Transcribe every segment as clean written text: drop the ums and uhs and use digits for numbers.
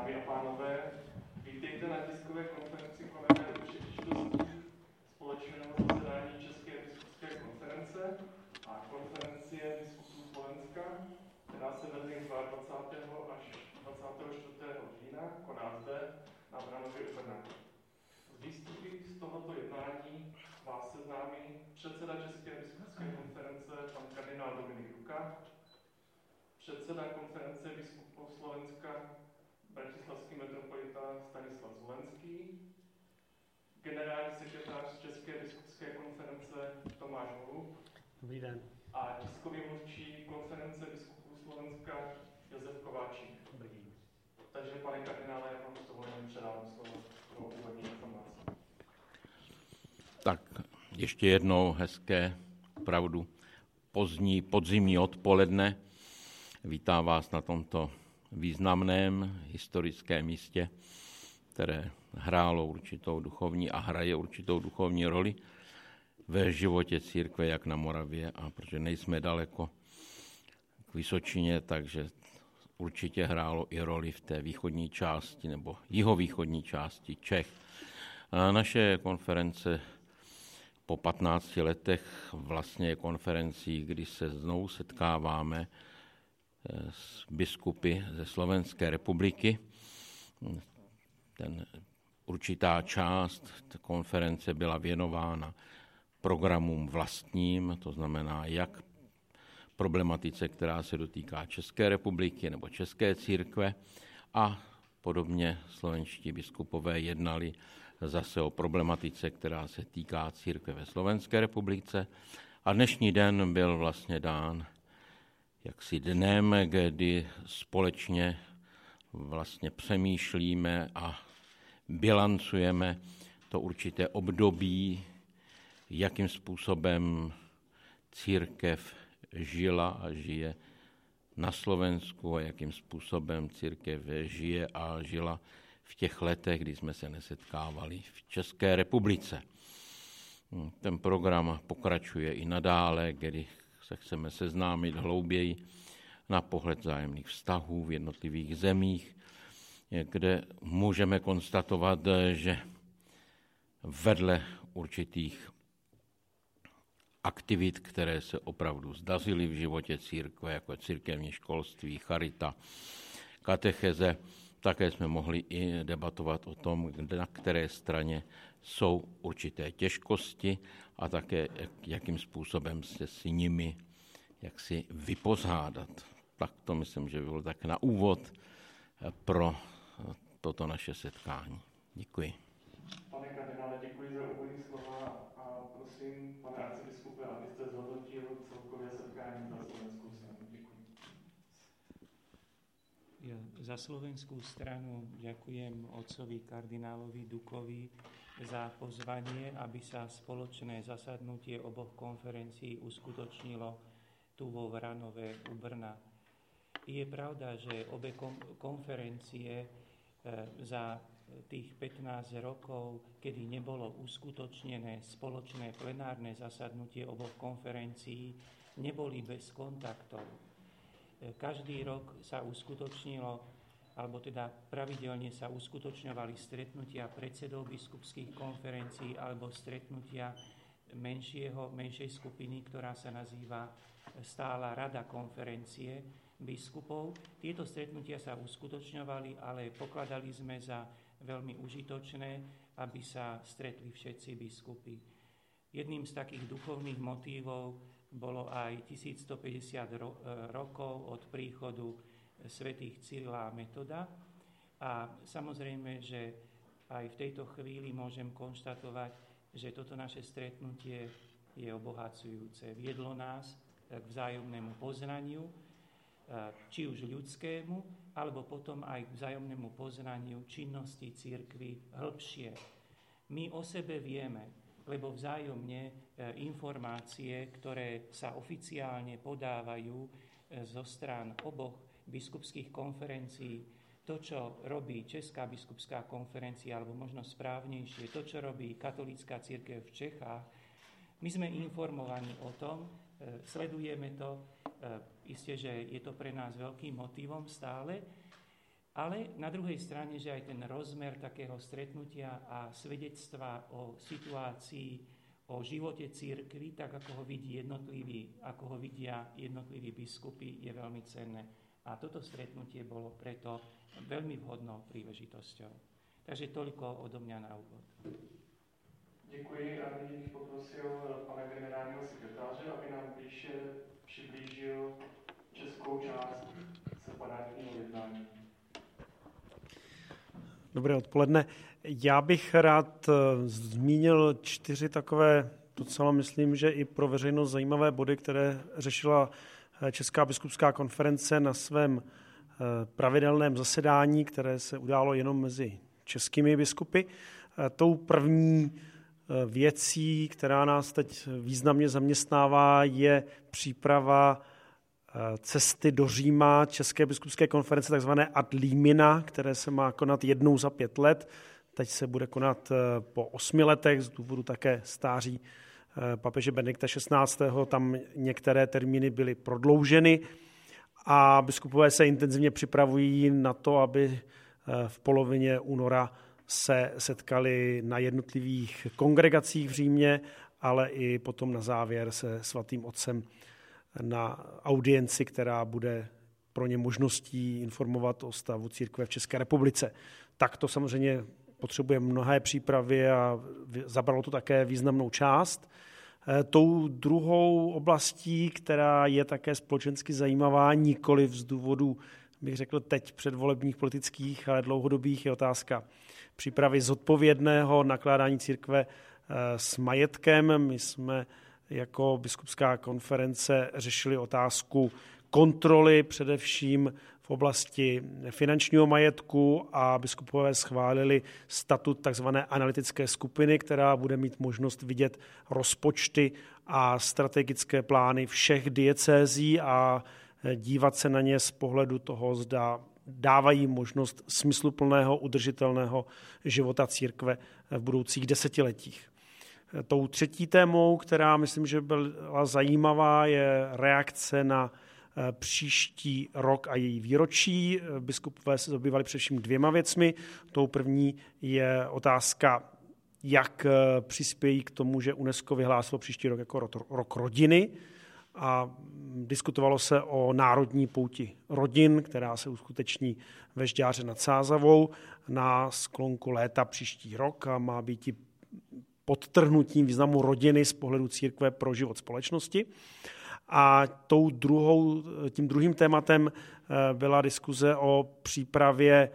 Dámy a pánové, vítejte na tiskové konferenci konané u příležitosti společného zasedání České biskupské konference a konferencie biskupů Slovenska, která se vede 22. až 24. října, koná zde na Vranově u Brna. Z výstupy z tohoto jednání vás seznámí předseda České biskupské konference pan kardinál Dominik Duka, předseda konference biskupů Slovenska bratislavský metropolita Stanislav Zvolenský, generální sekretář České biskupské konference Tomáš Holub. Dobrý den. A tiskový mluvčí konference biskupů Slovenska Josef Kováčík. Dobrý den. Takže, pane kardinále, já vám s dovolením předávám slovo pro úvodní informace. Tak ještě jednou hezké, opravdu podzimní odpoledne. Vítám vás na tomto významném historickém místě, které hrálo určitou duchovní a hraje určitou duchovní roli ve životě církve, jak na Moravě, a protože nejsme daleko k Vysočině, takže určitě hrálo i roli v té východní části nebo jihovýchodní části Čech. A naše konference po 15 letech vlastně je konferencí, kdy se znovu setkáváme s biskupy ze Slovenské republiky. Určitá část konference byla věnována programům vlastním, to znamená jak problematice, která se dotýká České republiky nebo České církve, a podobně slovenští biskupové jednali zase o problematice, která se týká církve ve Slovenské republice. A dnešní den byl vlastně dán jaksi dnem, kdy společně vlastně přemýšlíme a bilancujeme to určité období, jakým způsobem církev žila a žije na Slovensku a jakým způsobem církev žije a žila v těch letech, kdy jsme se nesetkávali v České republice. Ten program pokračuje i nadále, kdy se chceme seznámit hlouběji na pohled vzájemných vztahů v jednotlivých zemích, kde můžeme konstatovat, že vedle určitých aktivit, které se opravdu zdařily v životě církve, jako církevní školství, charita, katecheze, také jsme mohli i debatovat o tom, na které straně jsou určité těžkosti a také jakým způsobem se s nimi jaksi vypořádat. Tak to myslím, že bylo tak na úvod pro toto naše setkání. Děkuji. Pane kardinále, děkuji za úvodní slova a prosím, pane arcibiskupe, abyste zhodnotil celkově setkání za slovenskou stranu. Děkuji. Ja za slovenskú stranu ďakujem otcovi kardinálovi Dukovi za pozvanie, aby sa spoločné zasadnutie oboch konferencií uskutočnilo tu vo Vranove u Brna. Je pravda, že obe konferencie za tých 15 rokov, kedy nebolo uskutočnené spoločné plenárne zasadnutie oboch konferencií, neboli bez kontaktov. Každý rok sa uskutočnilo, alebo teda pravidelne sa uskutočňovali stretnutia predsedov biskupských konferencií alebo stretnutia menšej skupiny, ktorá sa nazýva Stála rada konferencie biskupov. Tieto stretnutia sa uskutočňovali, ale pokladali sme za veľmi užitočné, aby sa stretli všetci biskupy. Jedným z takých duchovných motívov bolo aj 1150 rokov od príchodu svätých Cyrila a Metoda. A samozrejme, že aj v tejto chvíli môžem konštatovať, že toto naše stretnutie je obohacujúce. Viedlo nás k vzájomnému poznaniu, či už ľudskému, alebo potom aj k vzájomnému poznaniu činnosti cirkvi hĺbšie. My o sebe vieme, lebo vzájomne informácie, ktoré sa oficiálne podávajú zo strán oboch biskupských konferencií, to, čo robí Česká biskupská konferencia, alebo možno správnejšie, to, čo robí katolícka cirkev v Čechách, my sme informovaní o tom, sledujeme to, isté, že je to pre nás veľkým motívom stále, Ale na druhej strane, že aj ten rozmer takého stretnutia a svedectva o situácii, o živote cirkvi, tak ako ho vidia jednotliví biskupy, je veľmi cenné. A toto stretnutie bolo preto veľmi vhodnou príležitosťou. Takže toľko odo mňa na úvod. Děkuji a nyní bych poprosil pana generálního sekretáře, aby nám blíže přiblížil českou část separátního jednání. Dobré odpoledne. Já bych rád zmínil 4 takové, docela myslím, že i pro veřejnost zajímavé body, které řešila Česká biskupská konference na svém pravidelném zasedání, které se událo jenom mezi českými biskupy. Tou první věcí, která nás teď významně zaměstnává, je příprava cesty do Říma České biskupské konference, takzvané ad limina, které se má konat jednou za 5 let. Teď se bude konat po 8 letech, z důvodu také stáří papeže Benedikta XVI. Tam některé termíny byly prodlouženy a biskupové se intenzivně připravují na to, aby v polovině února se setkali na jednotlivých kongregacích v Římě, ale i potom na závěr se svatým otcem na audienci, která bude pro ně možností informovat o stavu církve v České republice. Tak to samozřejmě potřebuje mnohé přípravy a zabralo to také významnou část. Tou druhou oblastí, která je také společensky zajímavá, nikoliv z důvodu, bych řekl teď předvolebních politických, ale dlouhodobých, je otázka přípravy zodpovědného nakládání církve s majetkem. My jsme jako biskupská konference řešili otázku kontroly především v oblasti finančního majetku a biskupové schválili statut takzvané analytické skupiny, která bude mít možnost vidět rozpočty a strategické plány všech diecézí a dívat se na ně z pohledu toho, zda dávají možnost smysluplného, udržitelného života církve v budoucích desetiletích. Tou třetí témou, která myslím, že byla zajímavá, je reakce na příští rok a její výročí. Biskupové se zabývali především 2 věcmi. Tou první je otázka, jak přispějí k tomu, že UNESCO vyhlásilo příští rok jako rok rodiny. A diskutovalo se o národní pouti rodin, která se uskuteční ve Žďáře nad Sázavou na sklonku léta příští rok a má být i podtrhnutím významu rodiny z pohledu církve pro život společnosti. A tím druhým tématem byla diskuze o přípravě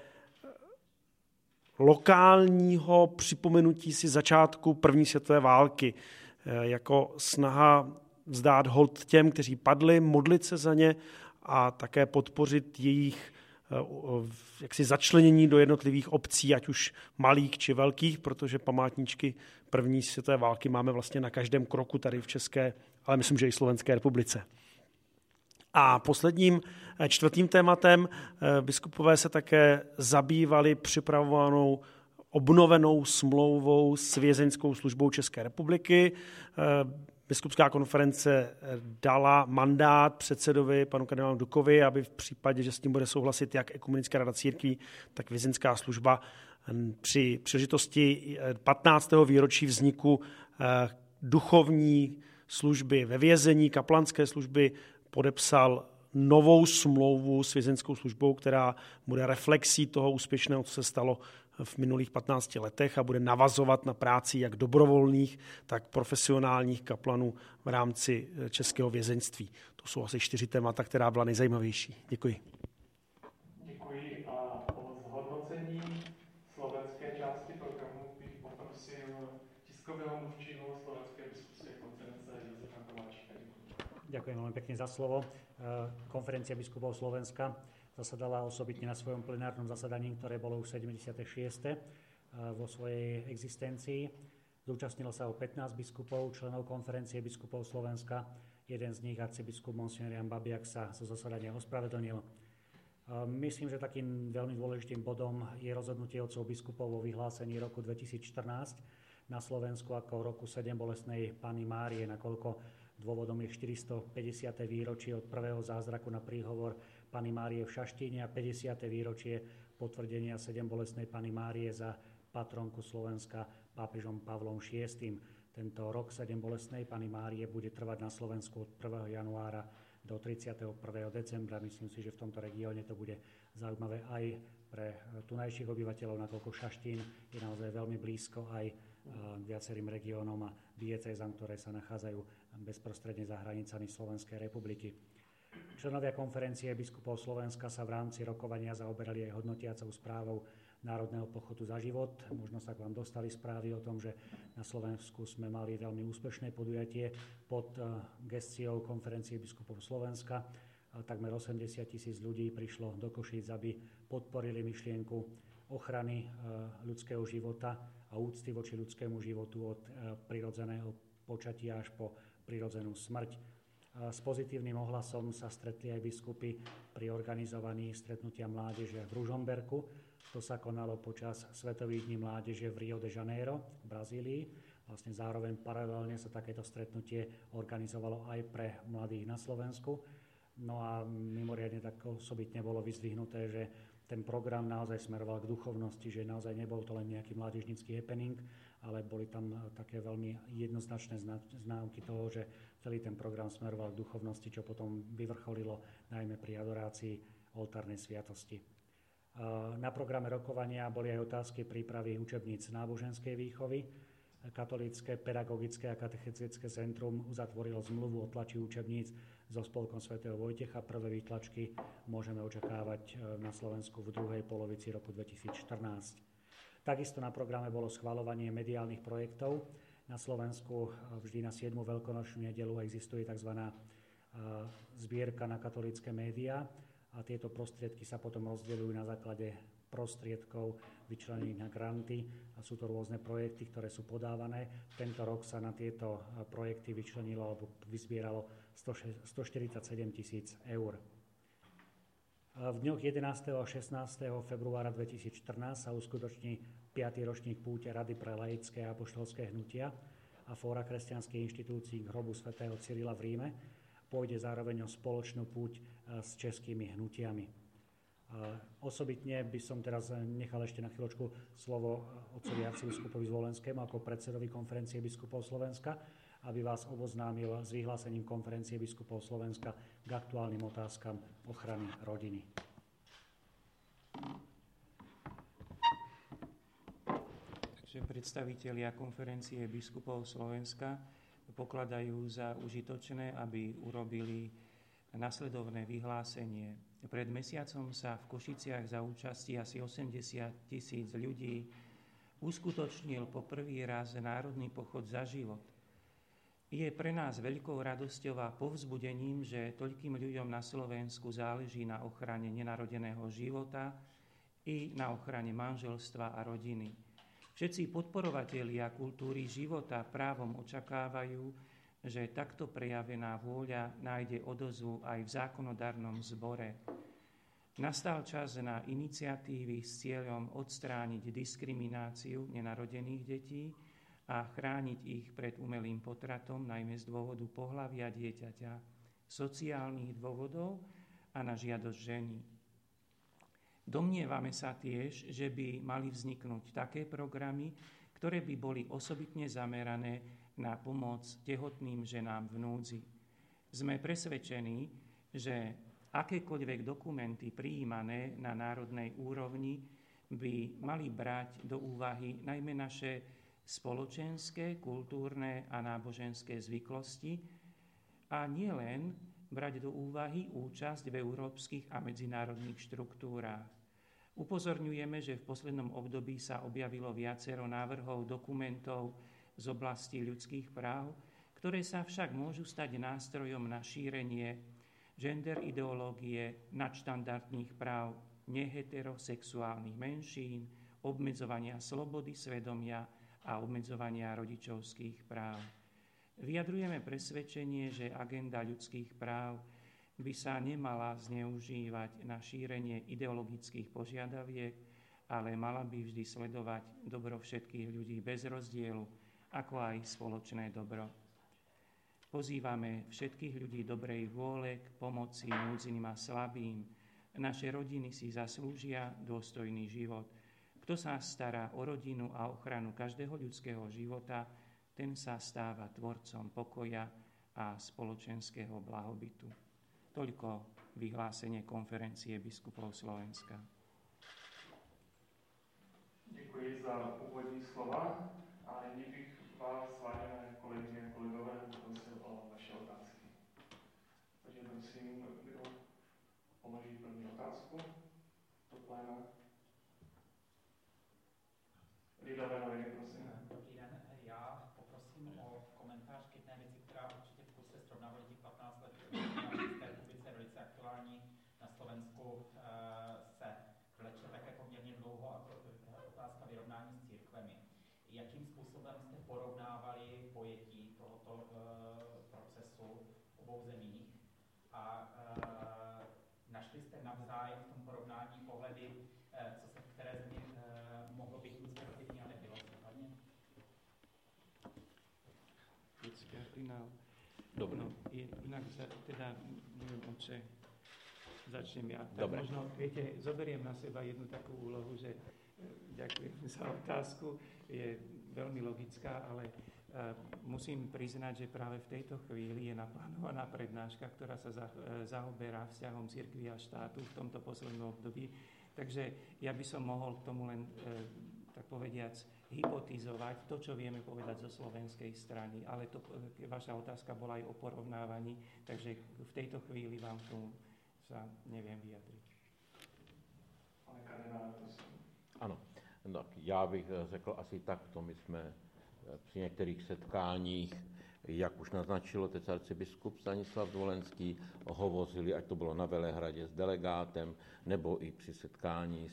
lokálního připomenutí si začátku první světové války jako snaha vzdát hold těm, kteří padli, modlit se za ně a také podpořit jejich začlenění do jednotlivých obcí, ať už malých či velkých, protože památníčky první světové války máme vlastně na každém kroku tady v České, ale myslím, že i Slovenské republice. A posledním 4. tématem biskupové se také zabývali připravovanou obnovenou smlouvou s vězeňskou službou České republiky. Biskupská konference dala mandát předsedovi panu kardinálu Dukovi, aby v případě, že s tím bude souhlasit jak Ekumenická rada církví, tak vězeňská služba při příležitosti 15. výročí vzniku duchovní služby ve vězení, kaplanské služby, podepsal novou smlouvu s vězeňskou službou, která bude reflexí toho úspěšného, co se stalo v minulých 15 letech a bude navazovat na práci jak dobrovolných, tak profesionálních kaplanů v rámci českého vězeňství. To jsou asi 4 témata, která byla nejzajímavější. Děkuji. Děkuji a o zhodnocení slovenské části programu bych poprosil tiskového mluvčího Slovenské biskupské konference Jozefa Kováčika. Ďakujem veľmi pekne za slovo. Konferencia biskupov Slovenska zasadala osobitne na svojom plenárnom zasadaní, ktoré bolo už 76. vo svojej existencii. Zúčastnilo sa o 15 biskupov, členov konferencie biskupov Slovenska. Jeden z nich, arcibiskup Monsignor Jan Babiak, sa zo zasadania ospravedlnil. Myslím, že takým veľmi dôležitým bodom je rozhodnutie otcov biskupov o vyhlásení roku 2014 na Slovensku ako roku 7 bolestnej Panny Márie, nakoľko dôvodom je 450. výročie od prvého zázraku na príhovor Panny Márie v Šaštíne a 50. výročie potvrdenia 7 bolestnej Panny Márie za patronku Slovenska pápežom Pavlom VI. Tento rok 7 bolestnej Panny Márie bude trvať na Slovensku od 1. januára do 31. decembra. Myslím si, že v tomto regióne to bude zaujímavé aj pre tunajších obyvateľov, nakoľko Šaštín je naozaj veľmi blízko aj viacerým regiónom a diecézam, ktoré sa nachádzajú bezprostredne za hranicami Slovenskej republiky. Členovia konferencie biskupov Slovenska sa v rámci rokovania zaoberali aj hodnotiacou správou Národného pochodu za život. Možno sa k vám dostali správy o tom, že na Slovensku sme mali veľmi úspešné podujatie pod gestiou konferencie biskupov Slovenska. Takmer 80 000 ľudí prišlo do Košíc, aby podporili myšlienku ochrany ľudského života a úcty voči ľudskému životu od prirodzeného počatia až po prirodzenú smrť. S pozitívnym ohlasom sa stretli aj biskupy pri organizovaní stretnutia mládeže v Ružomberku. To sa konalo počas Svetových dní mládeže v Rio de Janeiro v Brazílii. Vlastne zároveň paralelne sa takéto stretnutie organizovalo aj pre mladých na Slovensku. No a mimoriadne tak osobitne bolo vyzdvihnuté, že ten program naozaj smeroval k duchovnosti, že naozaj nebol to len nejaký mládežnícky happening, ale boli tam také veľmi jednoznačné známky toho, že celý ten program smeroval k duchovnosti, čo potom vyvrcholilo najmä pri adorácii oltárnej sviatosti. Na programe rokovania boli aj otázky prípravy učebníc náboženskej výchovy. Katolícke pedagogické a katechetické centrum uzatvorilo zmluvu o tlači učebníc so Spolkom svätého Vojtecha. Prvé výtlačky môžeme očakávať na Slovensku v druhej polovici roku 2014. Takisto na programe bolo schvaľovanie mediálnych projektov. Na Slovensku vždy na 7. veľkonočnú nedeľu existuje tzv. Zbierka na katolícke médiá a tieto prostriedky sa potom rozdeľujú na základe prostriedkov vyčlenených na granty a sú to rôzne projekty, ktoré sú podávané. Tento rok sa na tieto projekty vyčlenilo alebo vyzbieralo 147 000 eur. V dňoch 11. a 16. februára 2014 sa uskutoční 5. ročník púte Rady pre laické a apoštolské hnutia a Fóra kresťanských inštitúcií k hrobu svätého Cyrila v Ríme. Pôjde zároveň o spoločnú púť s českými hnutiami. Osobitne by som teraz nechal ešte na chvíľočku slovo otcovi arcibiskupovi Zvolenskému ako predsedovi konferencie biskupov Slovenska, aby vás oboznámil s vyhlásením konferencie biskupov Slovenska k aktuálnym otázkam ochrany rodiny. Takže predstavitelia konferencie biskupov Slovenska pokladajú za užitočné, aby urobili nasledovné vyhlásenie. Pred mesiacom sa v Košiciach za účasti asi 80 000 ľudí uskutočnil po prvý raz Národný pochod za život. Je pre nás veľkou radosťou a povzbudením, že toľkým ľuďom na Slovensku záleží na ochrane nenarodeného života i na ochrane manželstva a rodiny. Všetci podporovatelia kultúry života právom očakávajú, že takto prejavená vôľa nájde odozvu aj v zákonodárnom zbore. Nastal čas na iniciatívy s cieľom odstrániť diskrimináciu nenarodených detí a chrániť ich pred umelým potratom, najmä z dôvodu pohlavia dieťaťa, sociálnych dôvodov a na žiadosť ženy. Domnievame sa tiež, že by mali vzniknúť také programy, ktoré by boli osobitne zamerané na pomoc tehotným ženám v núdzi. Sme presvedčení, že akékoľvek dokumenty prijímané na národnej úrovni by mali brať do úvahy najmä naše spoločenské, kultúrne a náboženské zvyklosti a nielen brať do úvahy účasť v európskych a medzinárodných štruktúrách. Upozorňujeme, že v poslednom období sa objavilo viacero návrhov dokumentov z oblasti ľudských práv, ktoré sa však môžu stať nástrojom na šírenie gender ideológie, nadštandardných práv neheterosexuálnych menšín, obmedzovania slobody svedomia a obmedzovania rodičovských práv. Vyjadrujeme presvedčenie, že agenda ľudských práv by sa nemala zneužívať na šírenie ideologických požiadaviek, ale mala by vždy sledovať dobro všetkých ľudí bez rozdielu, ako aj spoločné dobro. Pozývame všetkých ľudí dobrej vôle k pomoci núdznym a slabým, Naše rodiny si zaslúžia dôstojný život. Kto sa stará o rodinu a ochranu každého ľudského života, ten sa stáva tvorcom pokoja a spoločenského blahobytu. Toľko vyhlásenie konferencie biskupov Slovenska. Děkuji za úvodní slova a nyní bych vás, vážené kolegyně a kolegové, poprosil o vaše otázky. Takže prosím, kdo položí první otázku do pléna. Lidové noviny, prosím. Dobrý den, já poprosím o komentář k jedné věci, která určitě v kurse srovnávání 15 let v České republice velice aktuální. Na Slovensku se vleče také poměrně dlouho a otázka vyrovnání s církvemi. Jakým způsobem jste porovnávali pojetí tohoto procesu v obou zemích a našli jste navzájem v tom porovnání pohledy, co se v které zemi mohlo být inspirativní a nebylo případně? Kardinál. Dobre. No, inak teda, neviem, oče, začnem ja. Tak Dobre. možno, viete, zoberiem na seba jednu takú úlohu, že ďakujem za otázku, je veľmi logická, ale musím priznať, že práve v tejto chvíli je naplánovaná prednáška, ktorá sa zaoberá vzťahom cirkvi a štátu v tomto poslednom období. Takže ja by som mohol k tomu len, tak povediac, hypotizovať to, čo vieme povedať zo slovenskej strany. Ale to, vaša otázka bola aj o porovnávaní, takže v tejto chvíli vám k tomu sa neviem vyjadriť. Pane kardinále, prosím. Ano, tak já bych řekl asi takto. My jsme při některých setkáních, jak už naznačil otec arcibiskup Stanislav Zvolenský, hovořili, ať to bylo na Velehradě s delegátem, nebo i při setkání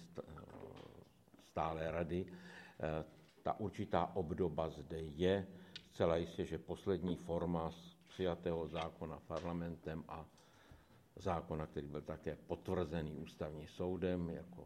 stálé rady. Ta určitá obdoba zde je. Zcela jistě, že poslední forma přijatého zákona parlamentem a zákona, který byl také potvrzený ústavním soudem jako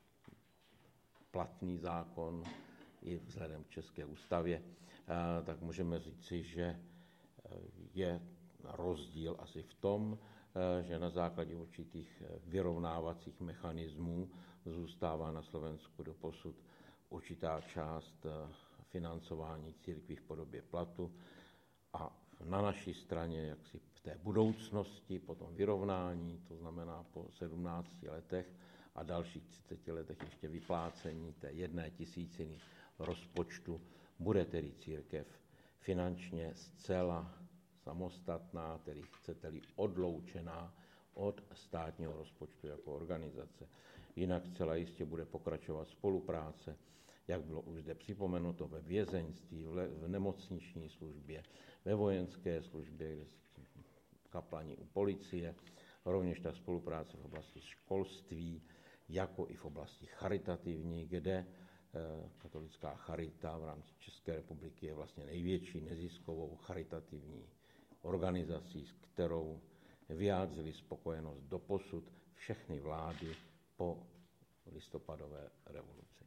platný zákon i vzhledem k České ústavě, tak můžeme říci, že je rozdíl asi v tom, že na základě určitých vyrovnávacích mechanismů zůstává na Slovensku doposud určitá část financování církví v podobě platu a na naší straně jaksi v té budoucnosti, po tom vyrovnání, to znamená po 17 letech a dalších 30 letech ještě vyplácení té 1/1000 rozpočtu, bude tedy církev finančně zcela samostatná, tedy chcete-li odloučená od státního rozpočtu jako organizace. Jinak zcela jistě bude pokračovat spolupráce, jak bylo už zde připomenuto, ve vězeňství, v nemocniční službě, ve vojenské službě, kde kaplani u policie, rovněž ta spolupráce v oblasti školství, jako i v oblasti charitativní, kde katolická charita v rámci České republiky je vlastně největší neziskovou charitativní organizací, s kterou vyjádřili spokojenost doposud všechny vlády po listopadové revoluci.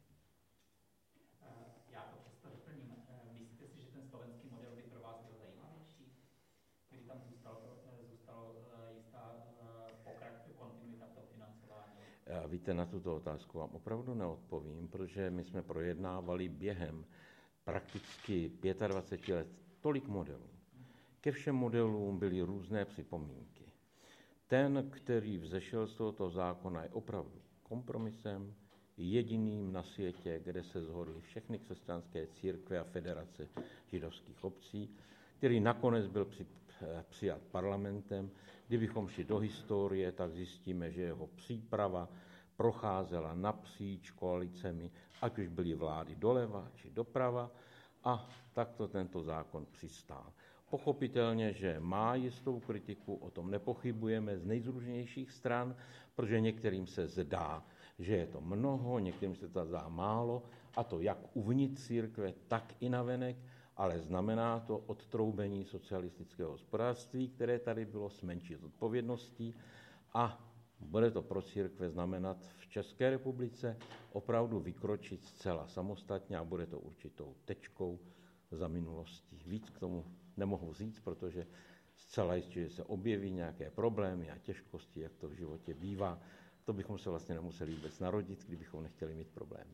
Já to přesto doplním. Myslíte si, že ten slovenský model by pro vás byl zajímavější? Kdyby tam zůstala jistá kontinuita toho financování? Víte, na tuto otázku vám opravdu neodpovím, protože my jsme projednávali během prakticky 25 let tolik modelů. Ke všem modelům byly různé připomínky. Ten, který vzešel z tohoto zákona, je opravdu kompromisem, jediným na světě, kde se shodly všechny křesťanské církve a federace židovských obcí, který nakonec byl přijat parlamentem. Kdybychom šli do historie, tak zjistíme, že jeho příprava procházela napříč koalicemi, ať už byly vlády doleva či doprava, a takto tento zákon přistál. Pochopitelně, že má jistou kritiku, o tom nepochybujeme, z nejrůznějších stran, protože některým se zdá, že je to mnoho, některým se to zdá málo, a to jak uvnitř církve, tak i navenek, ale znamená to odtroubení socialistického hospodářství, které tady bylo s menší zodpovědností, a bude to pro církve znamenat v České republice opravdu vykročit zcela samostatně a bude to určitou tečkou za minulostí. Víc k tomu nemohu říct, protože zcela jistě, že se objeví nějaké problémy a těžkosti, jak to v životě bývá, to bychom se vlastně nemuseli vůbec narodit, kdybychom nechtěli mít problémy.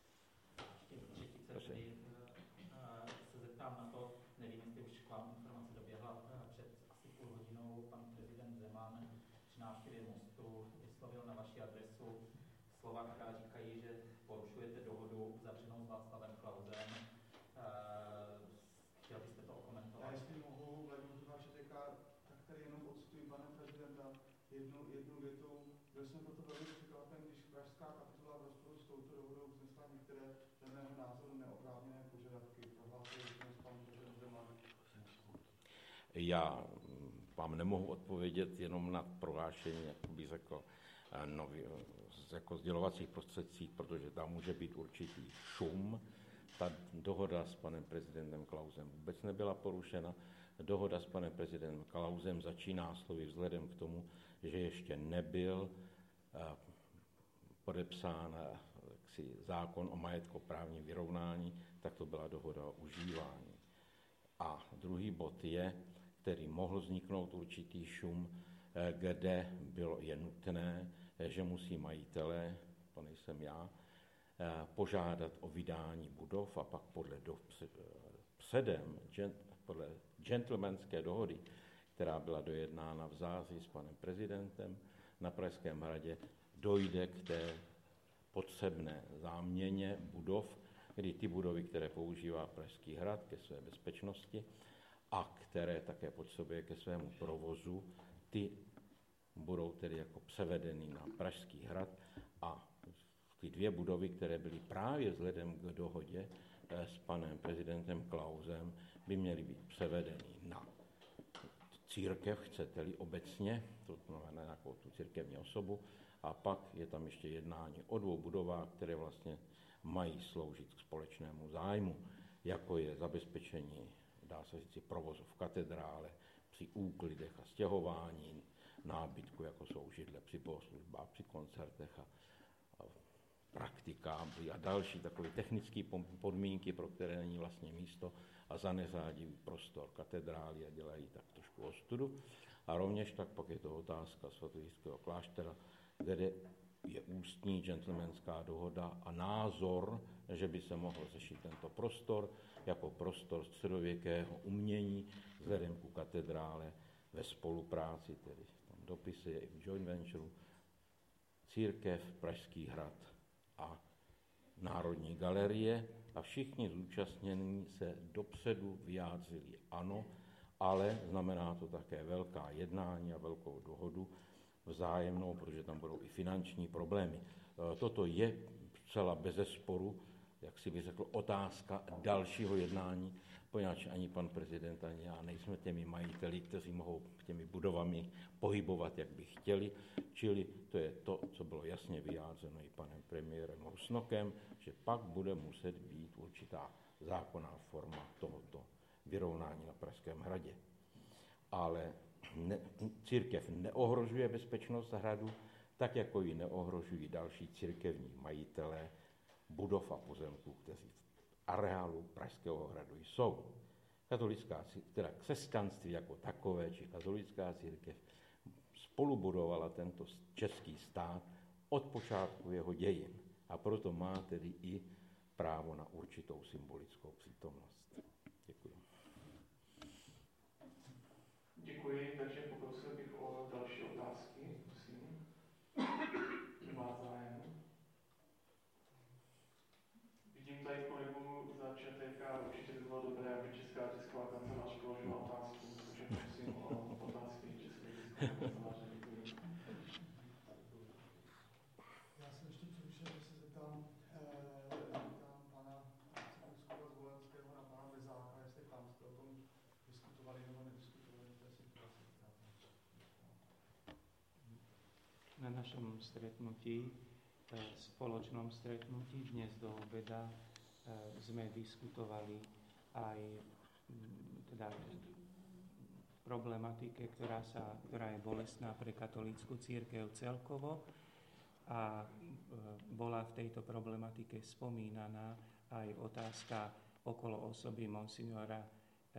Se zeptám na to, nevím, jestli už k vám informace doběhla. Před asi půl hodinou pan prezident Zeman při návštěvě Mostu vyslovil na vaši adresu slova, která říkají, že porušujete dohodu uzavřenou s Václavem Klausem. Chtěl byste to okomentovat? Já jestli mohu, Vladimír ČTK, tak tady jenom odstupuji pana prezidenta jednu větou. Byl jsem proto velmi překvapen, když pražská kapitola v rozporu s touto dohodou vznesla některé dle mého názoru neoprávněné požadavky. Prohlásil pan prezident Zeman. Já vám nemohu odpovědět jenom na prohlášení, jak bych řekl, jako sdělovacích prostředcích, protože tam může být určitý šum. Ta dohoda s panem prezidentem Klausem vůbec nebyla porušena. Dohoda s panem prezidentem Klausem začíná slovy vzhledem k tomu, že ještě nebyl podepsán zákon o majetkoprávním vyrovnání, tak to byla dohoda o užívání. A druhý bod je, který mohl vzniknout určitý šum, kde je nutné, že musí majitelé, to nejsem já, požádat o vydání budov a pak podle gentlemanské dohody, která byla dojednána v září s panem prezidentem na Pražském hradě, dojde k té potřebné záměně budov, kdy ty budovy, které používá Pražský hrad ke své bezpečnosti a které také potřebuje ke svému provozu, ty budou tedy jako převedeny na Pražský hrad a ty dvě budovy, které byly právě vzhledem k dohodě s panem prezidentem Klausem, by měly být převedeny na církev, chcete-li obecně, to znamená nějakou tu církevní osobu, a pak je tam ještě jednání o dvou budovách, které vlastně mají sloužit k společnému zájmu, jako je zabezpečení, dá se říct, provozu v katedrále, při úklidech a stěhování nábytku, jako jsou židle při bohoslužbách, při koncertech a praktikáby a další takové technické podmínky, pro které není vlastně místo a zaneřádí prostor katedrály a dělají tak trošku ostudu. A rovněž tak pak je to otázka svatojířského kláštera, kde je ústní gentlemanská dohoda a názor, že by se mohl řešit tento prostor jako prostor středověkého umění vzhledem ku katedrále ve spolupráci, tedy v tom dopise i v joint venture, církev, Pražský hrad a Národní galerie a všichni zúčastnění se dopředu vyjádřili ano, ale znamená to také velká jednání a velkou dohodu vzájemnou, protože tam budou i finanční problémy. Toto je zcela bezesporu, jak si by řekl, otázka dalšího jednání, poněvadž ani pan prezident, ani já nejsme těmi majiteli, kteří mohou těmi budovami pohybovat, jak by chtěli, čili to je to, co bylo jasně vyjádřeno i panem premiérem Rusnokem, že pak bude muset být určitá zákonná forma tohoto vyrovnání na Pražském hradě. Ale církev neohrožuje bezpečnost hradu, tak jako ji neohrožují další církevní majitelé budov a pozemků, kteří v areálu Pražského hradu jsou. Katolická, teda křesťanství jako takové, či katolická církev spolubudovala tento český stát od počátku jeho dějin a proto má tedy i právo na určitou symbolickou přítomnost. Děkuji. Děkuji, takže poprosil bych o další otázky, prosím. Má zájem? Vidím tady kolegu za ČTK, určitě by bylo dobré, aby Česká tisková kancelář položila otázku, takže prosím o otázky České tiskové kanceláře. Děkuji. Já jsem ještě přemýšlel, že se zeptám pana Biskupského z Volenského na pana Bezáka, jestli tam jste o tom diskutovali nebo nediskutovali v té situaci. Na našom stretnutí, spoločnom stretnutí dnes do obeda sme diskutovali aj teda problematike, ktorá je bolestná pre katolícku cirkev celkovo a bola v tejto problematike spomínaná aj otázka okolo osoby monsignora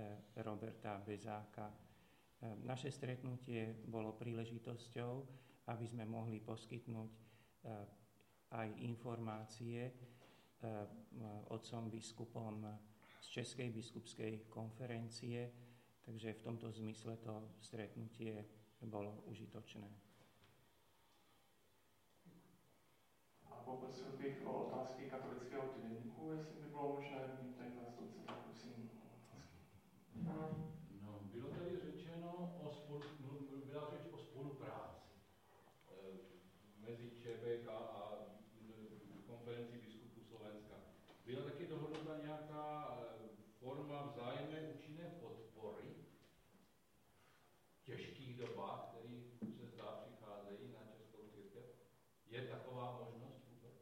Roberta Bezáka. Naše stretnutie bolo príležitosťou, aby sme mohli poskytnúť aj informácie otcom biskupom z Českej biskupskej konferencie, takže v tomto zmysle to stretnutie bolo užitočné. A poprosil bych o otázky katolického týdenníku, jestli by bylo možné, mít tady zástupce, tak prosím. No, bylo tady řečeno byla řeč o spolupráci mezi ČBK a konferenci biskupů Slovenska. Byla taky dohodnuta nějaká forma vzájemné účinné podpory v těžkých dobách, které se zdá přicházejí na českou církev? Je taková možnost vůbec?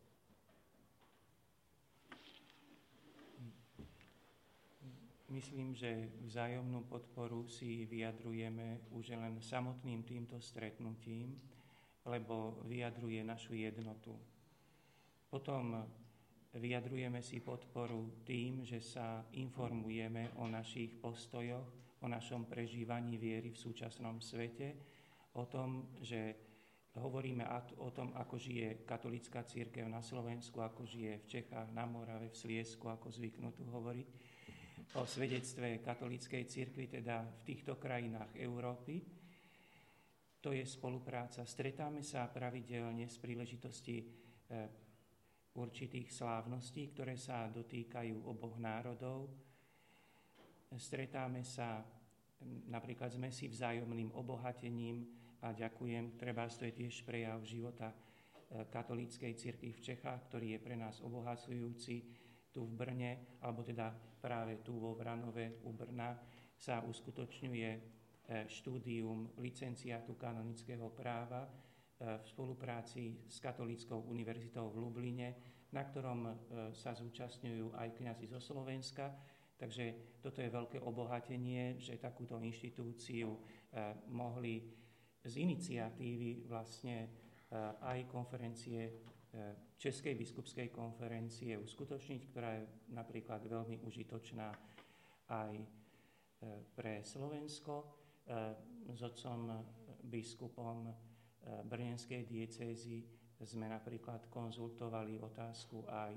Myslím, že vzájomnú podporu si vyjadrujeme už len samotným týmto stretnutím, lebo vyjadruje našu jednotu. Potom vyjadrujeme si podporu tým, že sa informujeme o našich postojoch, o našom prežívaní viery v súčasnom svete, o tom, že hovoríme o tom, ako žije katolícka cirkev na Slovensku, ako žije v Čechách, na Morave, v Sliesku, ako zvyknú tu hovoriť, o svedectve katolíckej cirkvi, teda v týchto krajinách Európy. To je spolupráca. Stretáme sa pravidelne z príležitosti určitých slávností, ktoré sa dotýkajú oboch národov. Stretáme sa, napríklad sme si vzájomným obohatením a ďakujem, treba to je tiež prejav života katolíckej cirkvi v Čechách, ktorý je pre nás obohacujúci. Tu v Brne, alebo teda práve tu vo Vranove u Brna sa uskutočňuje štúdium licenciátu kanonického práva v spolupráci s Katolíckou univerzitou v Lubline, na ktorom sa zúčastňujú aj kňazi zo Slovenska. Takže toto je veľké obohatenie, že takúto inštitúciu mohli z iniciatívy vlastne aj konferencie Českej biskupskej konferencie uskutočniť, ktorá je napríklad veľmi užitočná aj pre Slovensko. S otcom biskupom brnenskej diecézy sme napríklad konzultovali otázku aj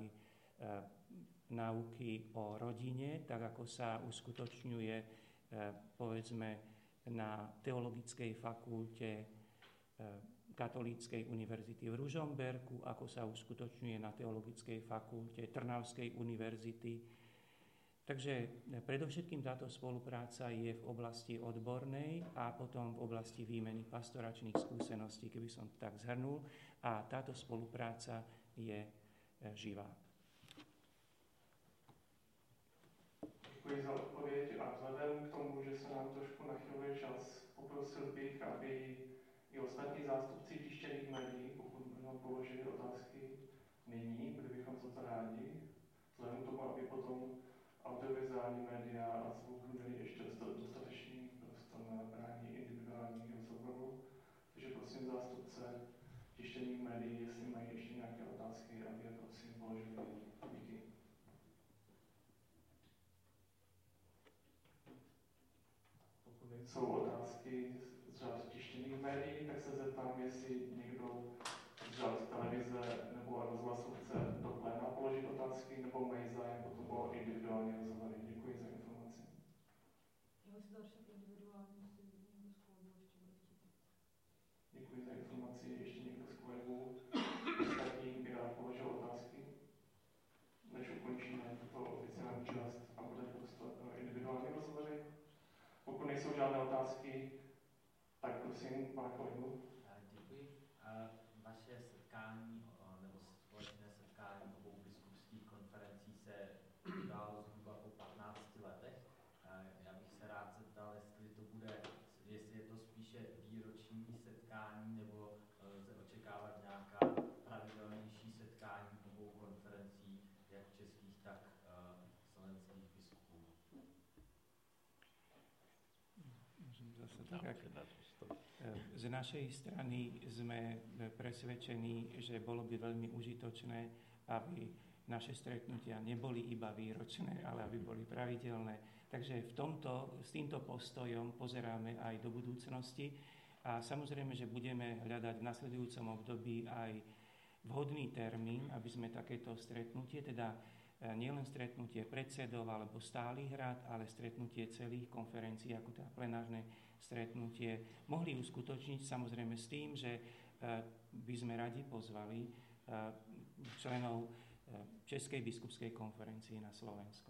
náuky o rodine, tak ako sa uskutočňuje povedzme na teologickej fakulte Katolíckej univerzity v Ružomberku, ako sa uskutočňuje na teologickej fakulte Trnavskej univerzity. Takže predovšetkým táto spolupráca je v oblasti odbornej a potom v oblasti výmeny pastoračných skúseností, keby som to tak zhrnul. A táto spolupráca je živá. Děkuji za odpověď a vzhledem k tomu, že se nám trošku nachyluje čas, poprosil bych, aby i ostatní zástupci tištěných médií, pokud možno položili otázky nyní, byli bychom za to rádi, vzhledem k tomu, aby potom audiovizuální média a zvuk měli ještě dostatečný prostor na brání individuálních rozhovorů. Takže prosím zástupce tištěných médií, jestli mají ještě nějaké otázky, aby je prosím položili. Díky. Pokud nejsou otázky z řad tištěných médií, tak se zeptám, jestli někdo z řad televize nebo rozhlasu chce do pléna položit otázky, nebo mají zájem potom o individuální rozhovory. Děkuji za informaci. Děkuji za informaci. Ještě někdo z kolegů ostatní by rád položil otázky, než ukončíme tuto oficiální část a bude prostor pro individuální rozhovory. Pokud nejsou žádné otázky, tak prosím, pana kolegu. Děkuji. Vaše setkání nebo společné setkání obou biskupských konferencí se událo zhruba po 15 letech. Já bych se rád zeptal, jestli je to spíše výroční setkání, nebo lze očekávat nějaká pravidelnější setkání obou konferencí, jak českých, tak slovenských biskupů. Z našej strany sme presvedčení, že bolo by veľmi užitočné, aby naše stretnutia neboli iba výročné, ale aby boli pravidelné. Takže s týmto postojom pozeráme aj do budúcnosti A samozrejme, že budeme hľadať v nasledujúcom období aj vhodný termín, aby sme takéto stretnutie, teda nielen stretnutie predsedov alebo stálych rád, ale stretnutie celých konferencií, ako teda plenárne stretnutie, mohli uskutočniť, samozrejme s tým, že by sme radi pozvali členov Českej biskupskej konferencie na Slovensko.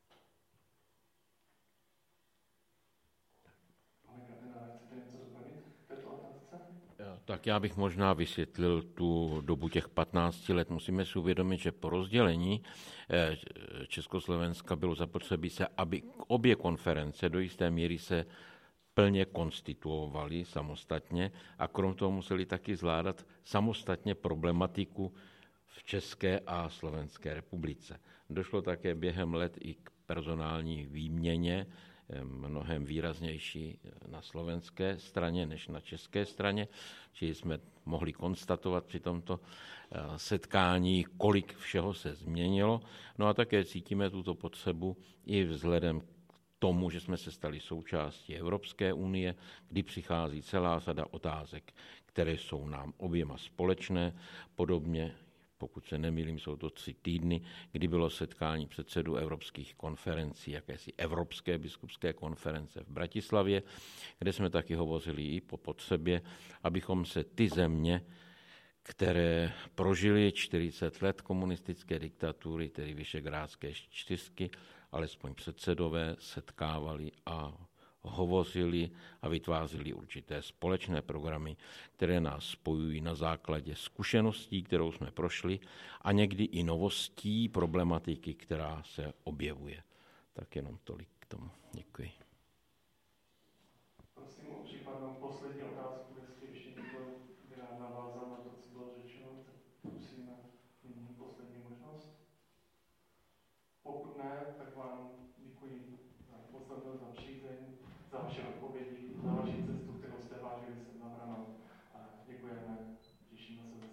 Pane kardinále, chcete něco doplnit k této otázce? Tak já bych možná vysvětlil tu dobu těch 15 let. Musíme si uvědomit, že po rozdělení Československa bylo zapotřebí se, aby obě konference do jisté míry se plně konstituovaly samostatně a krom toho museli taky zvládat samostatně problematiku v České a Slovenské republice. Došlo také během let i k personální výměně, mnohem výraznější na slovenské straně než na české straně, čili jsme mohli konstatovat při tomto setkání, kolik všeho se změnilo. No a také cítíme tuto potřebu i vzhledem k tomu, že jsme se stali součástí Evropské unie, kdy přichází celá sada otázek, které jsou nám oběma společné, podobně, pokud se nemýlím, jsou to 3 týdny, kdy bylo setkání předsedů evropských konferencí, jakési Evropské biskupské konference v Bratislavě, kde jsme taky hovořili i po potřebě, abychom se ty země, které prožily 40 let komunistické diktatury, tedy Visegrádské 4, alespoň předsedové, setkávali a hovořili a vytvářeli určité společné programy, které nás spojují na základě zkušeností, kterou jsme prošli a někdy i novostí problematiky, která se objevuje. Tak jenom tolik k tomu. Děkuji. Prosím o případnou poslední otázku, jestli ještě někdo by rád navázal na to, co bylo řečeno, tak prosím nyní poslední možnost. Pokud ne, tak vám děkuji za pozornost, za přízeň, za vaše odpovědi, za vaši cestu, kterou jste vážili sem na Branou. A děkujeme, těšíme se